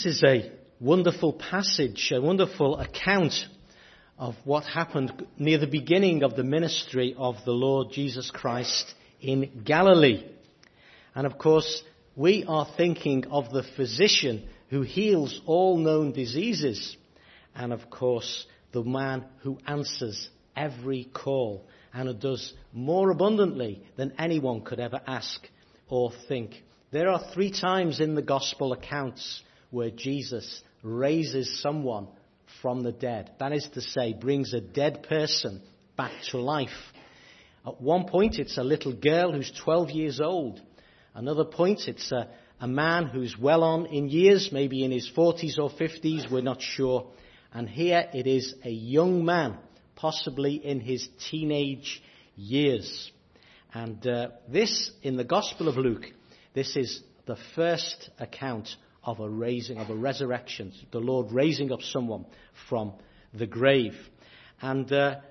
is a wonderful passage, a wonderful account of what happened near the beginning of the ministry of the Lord Jesus Christ in Galilee. And of course, we are thinking of the physician who heals all known diseases. And of course, the man who answers every call and who does more abundantly than anyone could ever ask or think. There are 3 times in the gospel accounts where Jesus raises someone from the dead. That is to say, brings a dead person back to life. At one point, it's a little girl who's 12 years old. Another point, it's a man who's well on in years, maybe in his 40s or 50s, we're not sure. And here it is a young man, possibly in his teenage years. And this, in the Gospel of Luke, this is the first account of a resurrection, the Lord raising up someone from the grave. And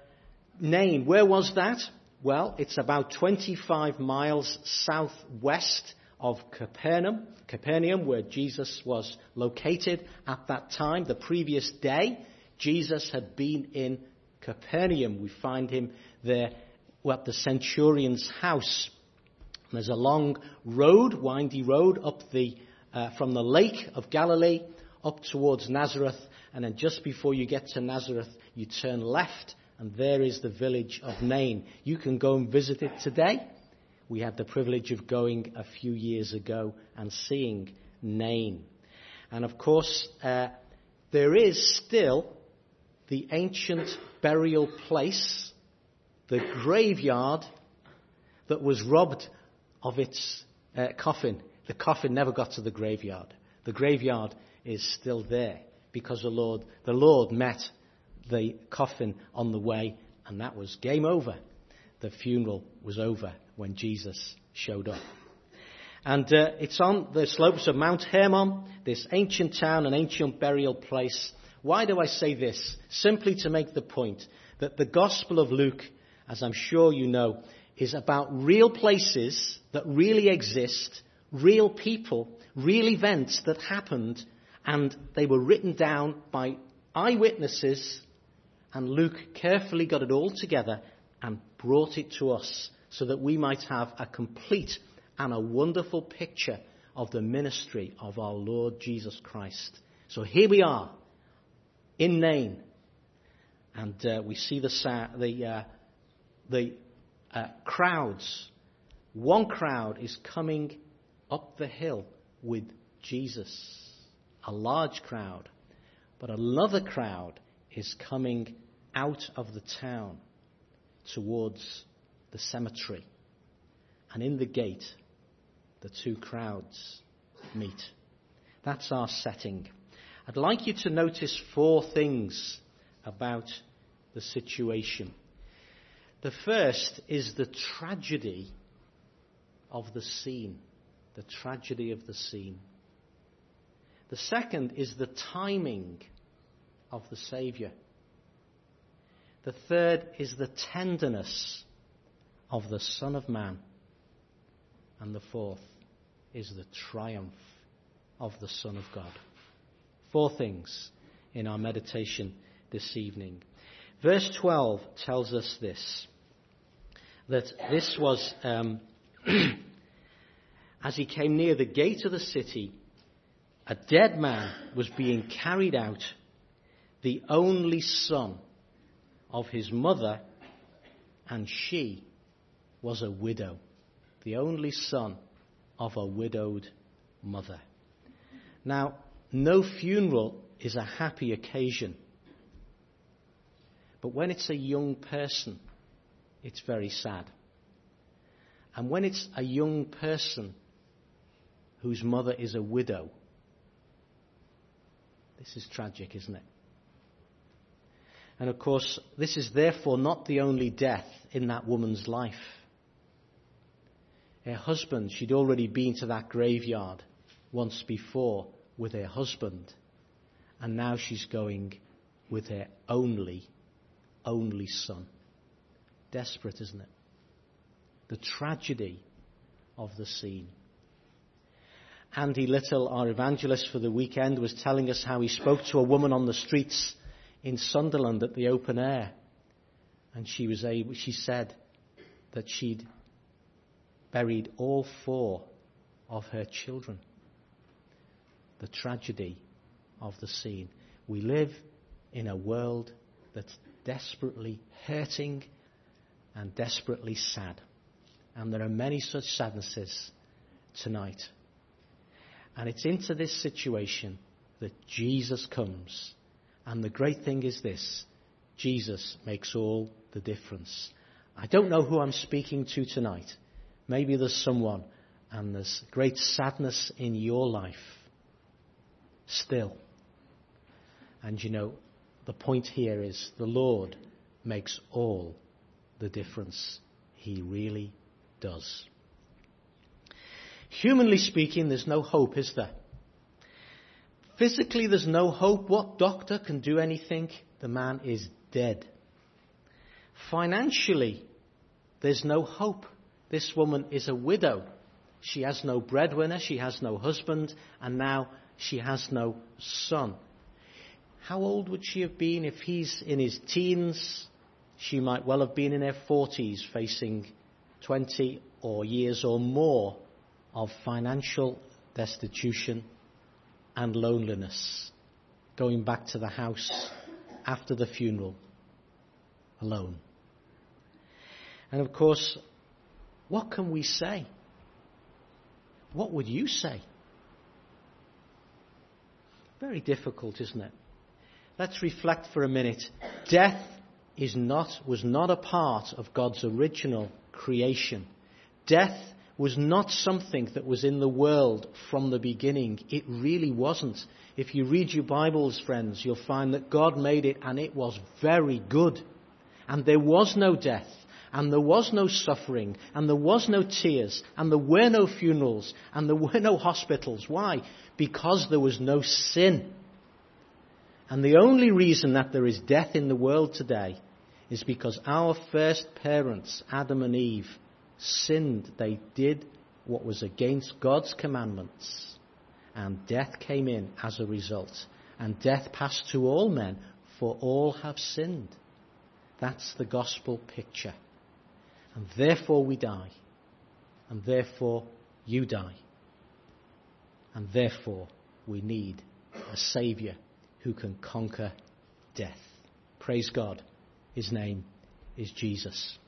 Nain, where was that? Well, it's about 25 miles southwest of Capernaum, where Jesus was located at that time. The previous day, Jesus had been in Capernaum. We find him there at the centurion's house. There's a long road, windy road, up from the lake of Galilee up towards Nazareth. And then just before you get to Nazareth, you turn left, and there is the village of Nain. You can go and visit it today. We had the privilege of going a few years ago and seeing Nain. And of course, there is still the ancient burial place, the graveyard that was robbed of its coffin. The coffin never got to the graveyard. The graveyard is still there because the Lord met the coffin on the way, and that was game over. The funeral was over when Jesus showed up. And it's on the slopes of Mount Hermon, this ancient town, an ancient burial place. Why do I say this? Simply to make the point that the Gospel of Luke, as I'm sure you know, is about real places that really exist, real people, real events that happened, and they were written down by eyewitnesses, and Luke carefully got it all together and brought it to us so that we might have a complete and a wonderful picture of the ministry of our Lord Jesus Christ. So here we are in Nain, and we see the crowds. One crowd is coming up the hill with Jesus, a large crowd, but another crowd is coming out of the town towards the cemetery. And in the gate, the 2 crowds meet. That's our setting. I'd like you to notice 4 things about the situation. The first is the tragedy of the scene. The tragedy of the scene. The second is the timing of the Saviour. The third is the tenderness of the Son of Man. And the fourth is the triumph of the Son of God. 4 things in our meditation this evening. Verse 12 tells us this, that this was, as he came near the gate of the city, a dead man was being carried out, the only son of his mother, and she was a widow. The only son of a widowed mother. Now, no funeral is a happy occasion. But when it's a young person, it's very sad. And when it's a young person whose mother is a widow, this is tragic, isn't it? And of course, this is therefore not the only death in that woman's life. Her husband, she'd already been to that graveyard once before with her husband. And now she's going with her only son. Desperate, isn't it? The tragedy of the scene. Andy Little, our evangelist for the weekend, was telling us how he spoke to a woman on the streets in Sunderland at the open air. And she said that she'd buried all 4 of her children. The tragedy of the scene. We live in a world that's desperately hurting and desperately sad. And there are many such sadnesses tonight. And it's into this situation that Jesus comes. And the great thing is this: Jesus makes all the difference. I don't know who I'm speaking to tonight. Maybe there's someone and there's great sadness in your life still. And you know, the point here is the Lord makes all the difference. He really does. Humanly speaking, there's no hope, is there? Physically, there's no hope. What doctor can do anything? The man is dead. Financially, there's no hope. This woman is a widow. She has no breadwinner, she has no husband, and now she has no son. How old would she have been if he's in his teens? She might well have been in her 40s, facing 20 or years or more of financial destitution and loneliness, going back to the house after the funeral alone. And of course, what can we say? What would you say? Very difficult, isn't it? Let's reflect for a minute. Death was not a part of God's original creation. Death was not something that was in the world from the beginning. It really wasn't. If you read your Bibles, friends, you'll find that God made it and it was very good. And there was no death, and there was no suffering, and there was no tears, and there were no funerals, and there were no hospitals. Why? Because there was no sin. And the only reason that there is death in the world today is because our first parents, Adam and Eve, sinned. They did what was against God's commandments. And death came in as a result. And death passed to all men, for all have sinned. That's the gospel picture. And therefore we die. And therefore you die. And therefore we need a Saviour who can conquer death. Praise God. His name is Jesus.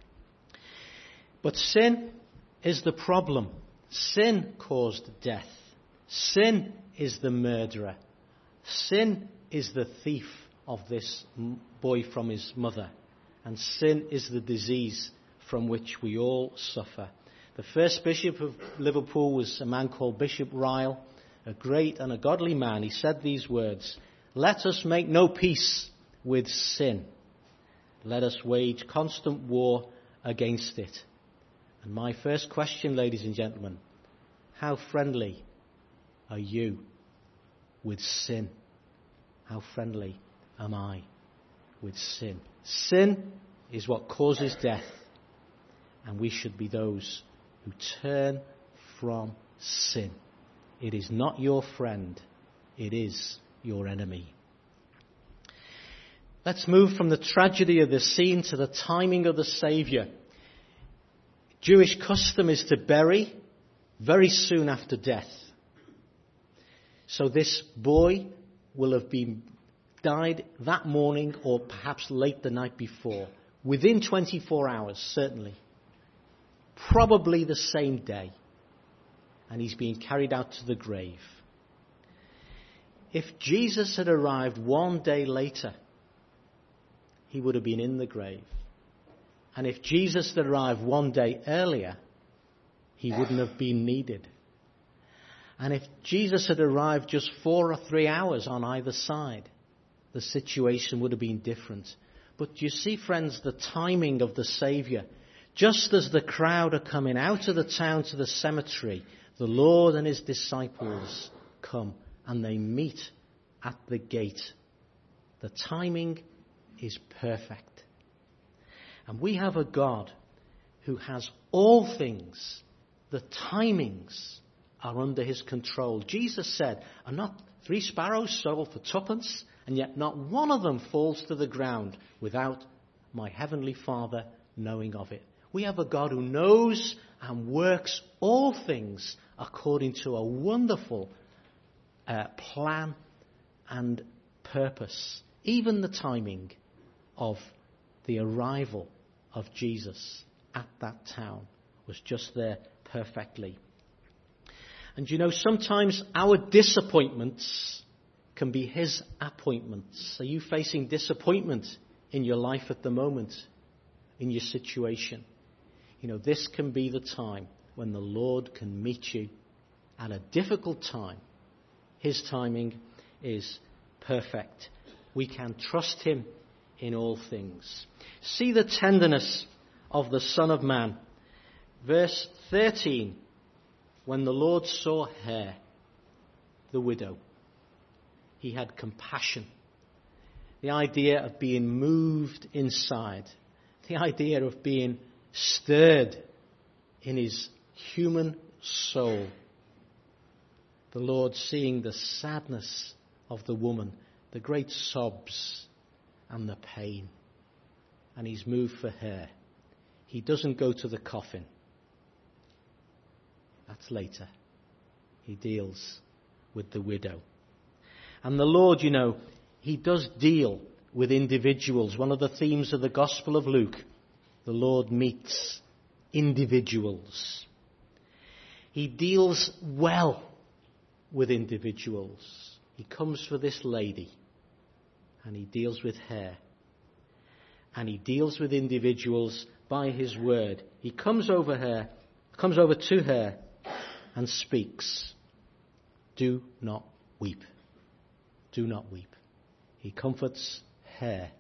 But sin is the problem. Sin caused death. Sin is the murderer. Sin is the thief of this boy from his mother. And sin is the disease from which we all suffer. The first bishop of Liverpool was a man called Bishop Ryle, a great and a godly man. He said these words: "Let us make no peace with sin. Let us wage constant war against it." And my first question, ladies and gentlemen, how friendly are you with sin? How friendly am I with sin? Sin is what causes death, and we should be those who turn from sin. It is not your friend, it is your enemy. Let's move from the tragedy of the scene to the timing of the Saviour. Jewish custom is to bury very soon after death. So this boy will have died that morning or perhaps late the night before. Within 24 hours, certainly. Probably the same day. And he's being carried out to the grave. If Jesus had arrived one day later, he would have been in the grave. And if Jesus had arrived one day earlier, he wouldn't have been needed. And if Jesus had arrived just 4 or 3 hours on either side, the situation would have been different. But you see, friends, the timing of the Saviour. Just as the crowd are coming out of the town to the cemetery, the Lord and his disciples come and they meet at the gate. The timing is perfect. And we have a God who has all things, the timings are under his control. Jesus said, "Are not 3 sparrows sold for 2pence, and yet not one of them falls to the ground without my heavenly Father knowing of it." We have a God who knows and works all things according to a wonderful plan and purpose. Even the timing of the arrival of Jesus at that town was just there perfectly. And you know, sometimes our disappointments can be his appointments. Are you facing disappointment in your life at the moment, in your situation? You know, this can be the time when the Lord can meet you at a difficult time. His timing is perfect. We can trust him in all things. See the tenderness of the Son of Man. Verse 13, when the Lord saw her, the widow, he had compassion. The idea of being moved inside. The idea of being stirred in his human soul. The Lord seeing the sadness of the woman, the great sobs and the pain. And he's moved for her. He doesn't go to the coffin. That's later. He deals with the widow. And the Lord, you know, he does deal with individuals. One of the themes of the Gospel of Luke, the Lord meets individuals. He deals well with individuals. He comes for this lady and he deals with her. And he deals with individuals by his word. He comes over to her and speaks. Do not weep. Do not weep. He comforts her.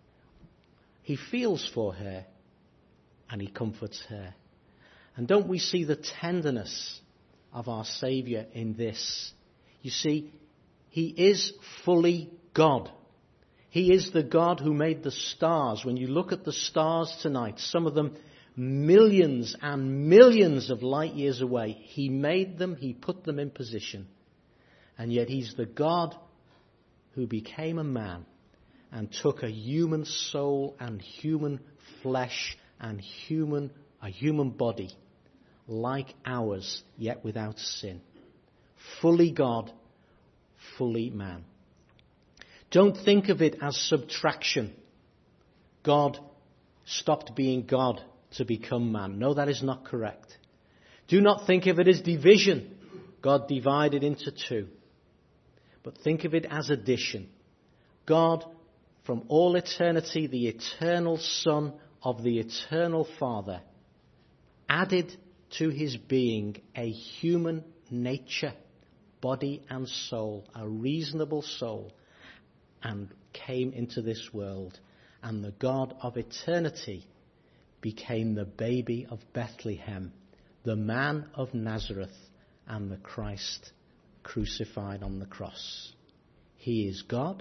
He feels for her and he comforts her. And don't we see the tenderness of our Saviour in this? You see, he is fully God. He is the God who made the stars. When you look at the stars tonight, some of them millions and millions of light years away, he made them, he put them in position. And yet he's the God who became a man and took a human soul and human flesh and a human body like ours, yet without sin. Fully God, fully man. Don't think of it as subtraction. God stopped being God to become man. No, that is not correct. Do not think of it as division. God divided into 2. But think of it as addition. God, from all eternity, the eternal Son of the eternal Father, added to his being a human nature, body and soul, a reasonable soul, and came into this world. And the God of eternity became the baby of Bethlehem, the man of Nazareth, and the Christ crucified on the cross. He is God.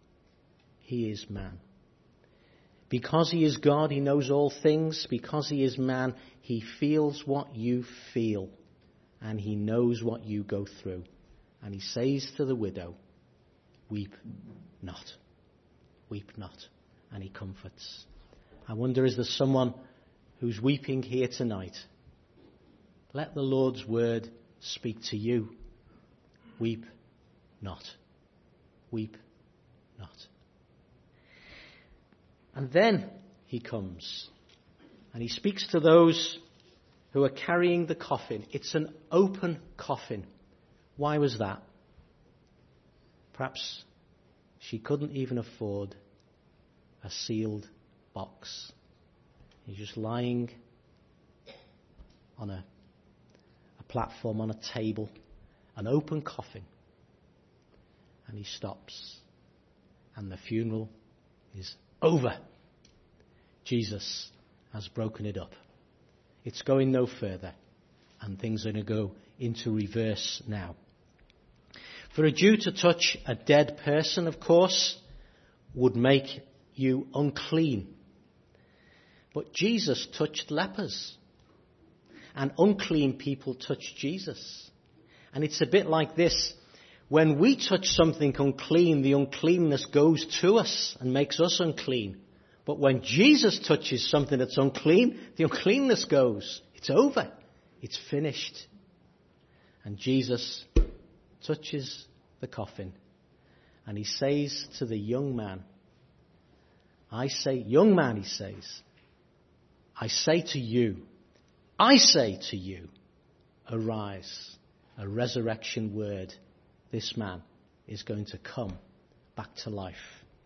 He is man. Because he is God, he knows all things. Because he is man, he feels what you feel. And he knows what you go through. And he says to the widow, weep not. Weep not. And he comforts. I wonder, is there someone who's weeping here tonight? Let the Lord's word speak to you. Weep not. Weep not. And then he comes and he speaks to those who are carrying the coffin. It's an open coffin. Why was that? Perhaps she couldn't even afford a sealed box. He's just lying on a platform, on a table, an open coffin. And he stops. And the funeral is over. Jesus has broken it up. It's going no further. And things are going to go into reverse now. For a Jew to touch a dead person, of course, would make you unclean. But Jesus touched lepers. And unclean people touched Jesus. And it's a bit like this. When we touch something unclean, the uncleanness goes to us and makes us unclean. But when Jesus touches something that's unclean, the uncleanness goes. It's over. It's finished. And Jesus touches the coffin. And he says to the young man, young man, he says, I say to you, arise. A resurrection word. This man is going to come back to life.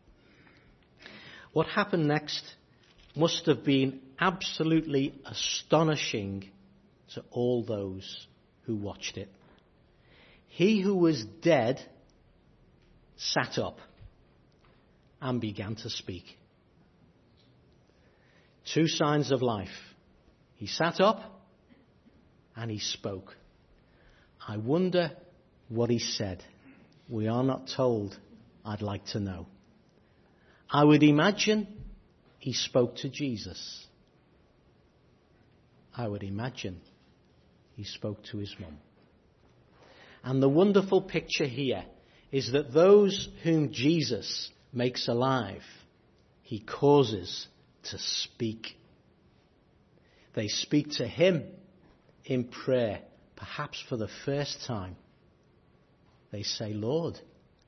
What happened next must have been absolutely astonishing to all those who watched it. He who was dead sat up and began to speak. Two signs of life. He sat up and he spoke. I wonder what he said. We are not told. I'd like to know. I would imagine he spoke to Jesus. I would imagine he spoke to his mum. And the wonderful picture here is that those whom Jesus makes alive, he causes to speak. They speak to him in prayer, perhaps for the first time. They say, Lord.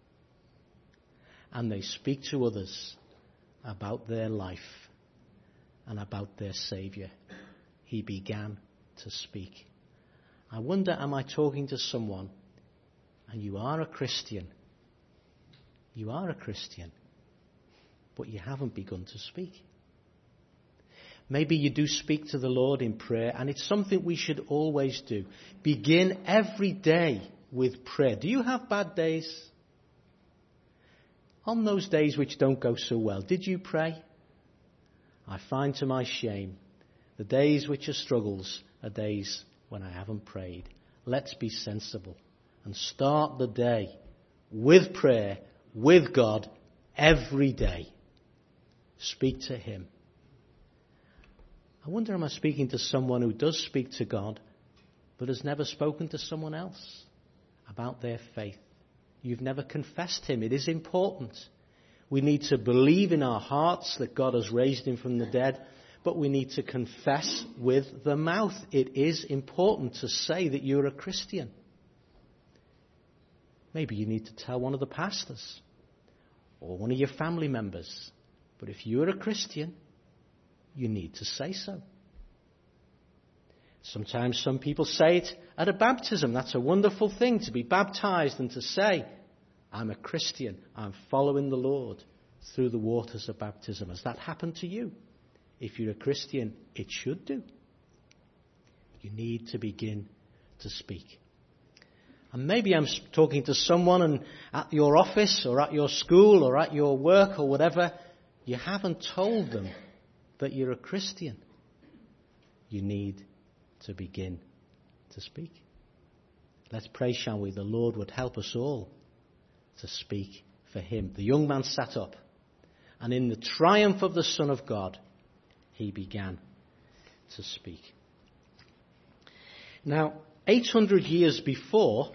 And they speak to others about their life and about their Saviour. He began to speak. I wonder, am I talking to someone and you are a Christian? You are a Christian, but you haven't begun to speak. Maybe you do speak to the Lord in prayer, and it's something we should always do. Begin every day with prayer. Do you have bad days? On those days which don't go so well, did you pray? I find to my shame, the days which are struggles are days when I haven't prayed. Let's be sensible and start the day with prayer, with God, every day. Speak to him. I wonder, am I speaking to someone who does speak to God, but has never spoken to someone else about their faith? You've never confessed him. It is important. We need to believe in our hearts that God has raised him from the dead, but we need to confess with the mouth. It is important to say that you're a Christian. Maybe you need to tell one of the pastors or one of your family members. But if you're a Christian, you need to say so. Sometimes some people say it at a baptism. That's a wonderful thing, to be baptized and to say, I'm a Christian. I'm following the Lord through the waters of baptism. Has that happened to you? If you're a Christian, it should do. You need to begin to speak. And maybe I'm talking to someone at your office or at your school or at your work or whatever. You haven't told them that you're a Christian. You need to begin to speak. Let's pray, shall we? The Lord would help us all to speak for him. The young man sat up, and in the triumph of the Son of God, he began to speak. Now, 800 years before,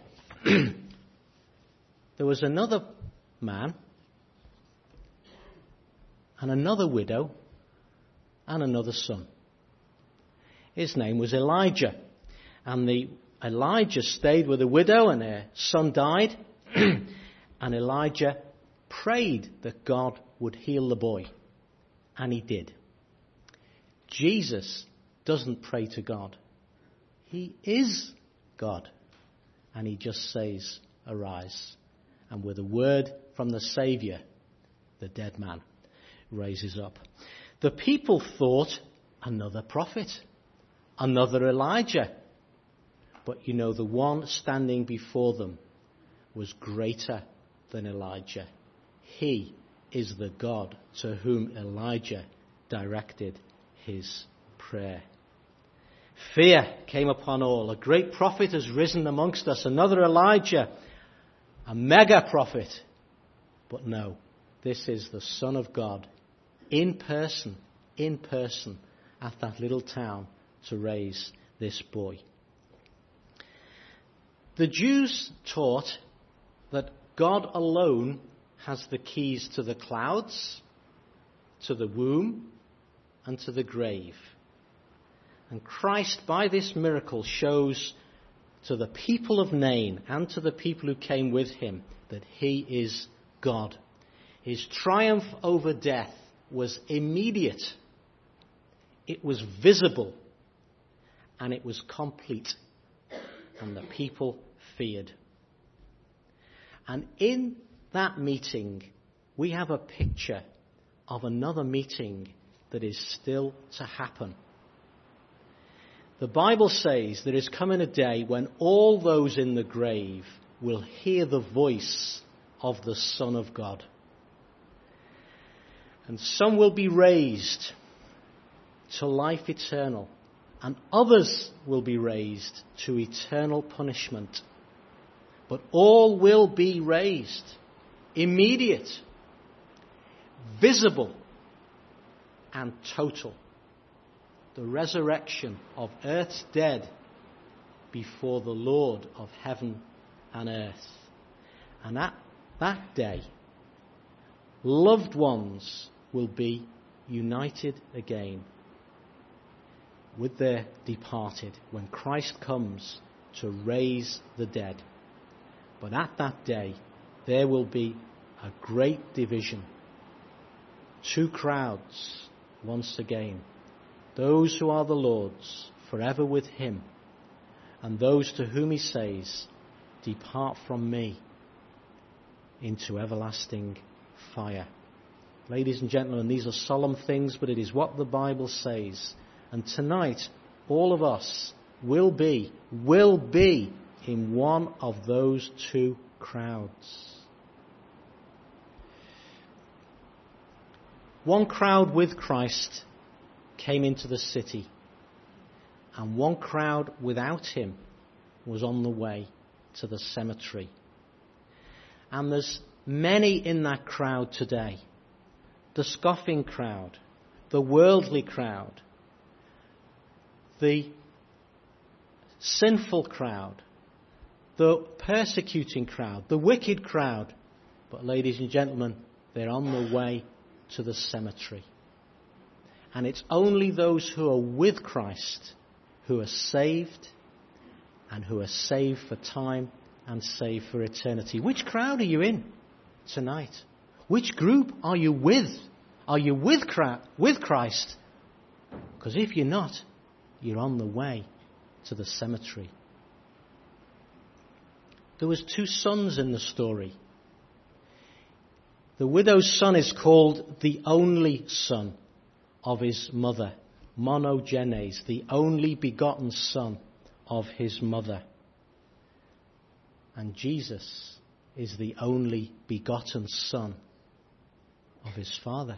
there was another man and another widow and another son. His name was Elijah. And Elijah stayed with the widow and her son died. And Elijah prayed that God would heal the boy. And he did. Jesus doesn't pray to God. He is God. And he just says, arise. And with a word from the Saviour, the dead man raises up. The people thought another prophet, another Elijah. But you know, the one standing before them was greater than Elijah. He is the God to whom Elijah directed his prayer. Fear came upon all. A great prophet has risen amongst us. Another Elijah, a mega prophet. But no, this is the Son of God in person at that little town to raise this boy. The Jews taught that God alone has the keys to the clouds, to the womb, and to the grave. And Christ, by this miracle, shows to the people of Nain and to the people who came with him that he is God. His triumph over death was immediate, it was visible, and it was complete. And the people feared. And in that meeting, we have a picture of another meeting that is still to happen. The Bible says there is coming a day when all those in the grave will hear the voice of the Son of God. And some will be raised to life eternal, and others will be raised to eternal punishment. But all will be raised, immediate, visible, and total. The resurrection of earth's dead before the Lord of heaven and earth. And at that day, loved ones will be united again with their departed when Christ comes to raise the dead. But at that day, there will be a great division. Two crowds once again. Those who are the Lord's forever with him, and those to whom he says, depart from me into everlasting fire. Ladies and gentlemen, these are solemn things, but it is what the Bible says. And tonight, all of us will be in one of those two crowds. One crowd with Christ came into the city, and one crowd without him was on the way to the cemetery. And there's many in that crowd today. The scoffing crowd, the worldly crowd, the sinful crowd, the persecuting crowd, the wicked crowd. But ladies and gentlemen, they're on the way to the cemetery. And it's only those who are with Christ who are saved, and who are saved for time and saved for eternity. Which crowd are you in tonight? Which group are you with? Are you with Christ? Because if you're not, you're on the way to the cemetery. There was two sons in the story. The widow's son is called the only son of his mother, monogenes, the only begotten son of his mother. And Jesus is the only begotten son of his Father.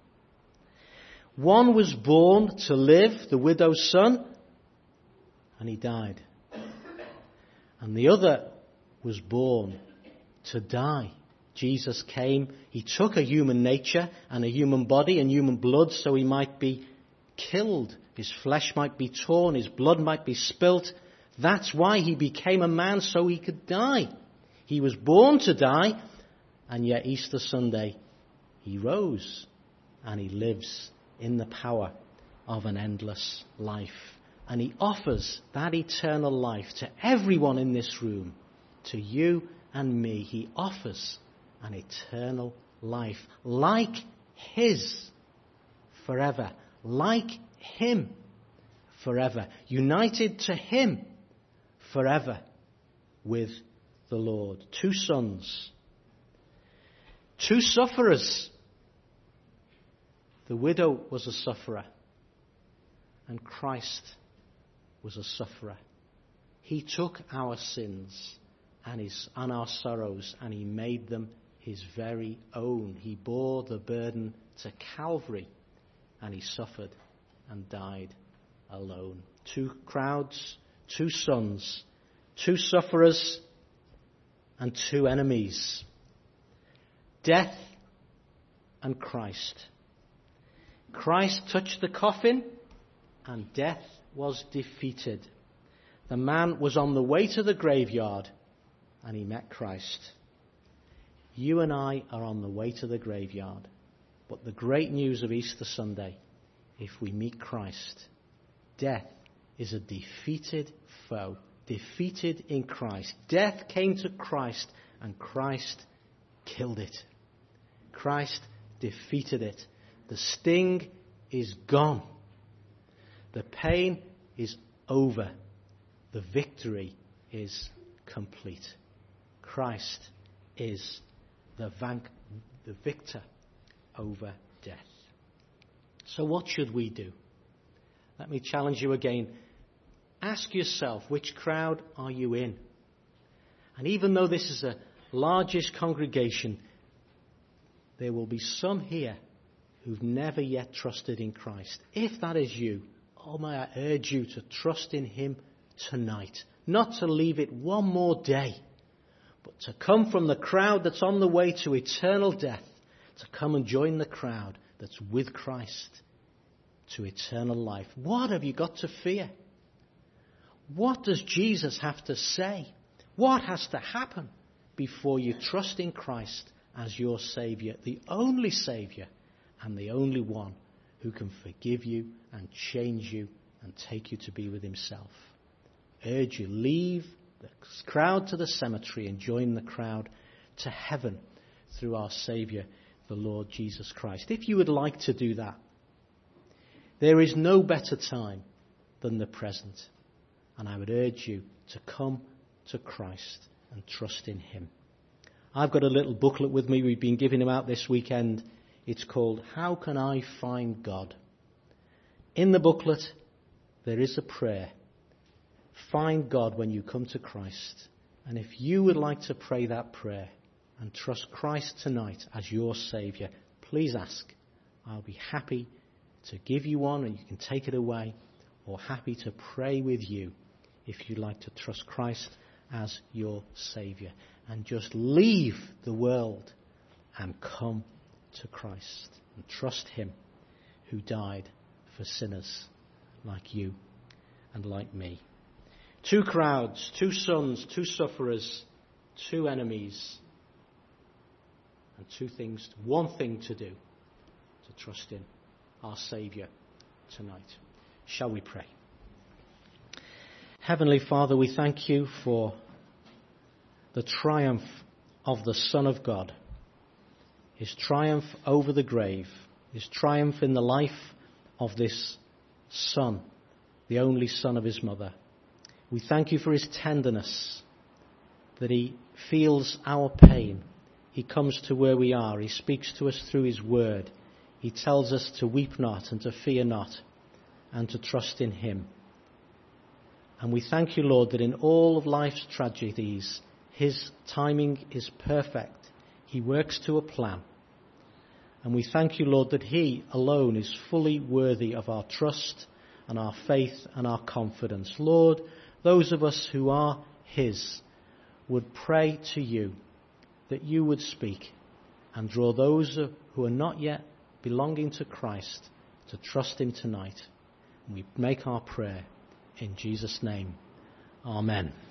One was born to live, the widow's son, and he died. And the other was born to die. Jesus came, he took a human nature and a human body and human blood so he might be killed. His flesh might be torn, his blood might be spilt. That's why he became a man, so he could die. He was born to die, and yet Easter Sunday he rose and he lives in the power of an endless life. And he offers that eternal life to everyone in this room, to you and me. He offers an eternal life like his forever, like him forever, united to him forever with the Lord. Two sons, two sufferers. The widow was a sufferer, and Christ was a sufferer. He took our sins and our sorrows, and he made them his very own. He bore the burden to Calvary, and he suffered and died alone. Two crowds, two sons, two sufferers, and two enemies. Death and Christ. Christ touched the coffin, and death was defeated. The man was on the way to the graveyard and he met Christ. You and I are on the way to the graveyard. But the great news of Easter Sunday, if we meet Christ, death is a defeated foe. Defeated in Christ. Death came to Christ and Christ killed it. Christ defeated it. The sting is gone. The pain is over. The victory is complete. Christ is the victor over death. So what should we do? Let me challenge you again. Ask yourself, which crowd are you in? And even though this is a largish congregation, there will be some here who've never yet trusted in Christ. If that is you, may I urge you to trust in him tonight. Not to leave it one more day, but to come from the crowd that's on the way to eternal death, to come and join the crowd that's with Christ to eternal life. What have you got to fear? What does Jesus have to say? What has to happen before you trust in Christ as your Saviour, the only Saviour and the only one who can forgive you and change you and take you to be with himself? Urge you, leave the crowd to the cemetery and join the crowd to heaven through our Saviour, the Lord Jesus Christ. If you would like to do that, there is no better time than the present. And I would urge you to come to Christ and trust in him. I've got a little booklet with me. We've been giving them out this weekend. It's called How Can I Find God? In the booklet, there is a prayer. Find God when you come to Christ. And if you would like to pray that prayer and trust Christ tonight as your Saviour, please ask. I'll be happy to give you one and you can take it away, or happy to pray with you if you'd like to trust Christ as your Saviour and just leave the world and come to Christ and trust him who died for sinners like you and like me. Two crowds, two sons, two sufferers, two enemies, and one thing to do, to trust in our Saviour tonight. Shall we pray? Heavenly Father, we thank you for the triumph of the Son of God, his triumph over the grave, his triumph in the life of this Son, the only son of his mother. We thank you for his tenderness, that he feels our pain. He comes to where we are. He speaks to us through his word. He tells us to weep not and to fear not and to trust in him. And we thank you, Lord, that in all of life's tragedies, his timing is perfect. He works to a plan. And we thank you, Lord, that he alone is fully worthy of our trust and our faith and our confidence. Lord, those of us who are his would pray to you that you would speak and draw those who are not yet belonging to Christ to trust him tonight. And we make our prayer in Jesus' name. Amen.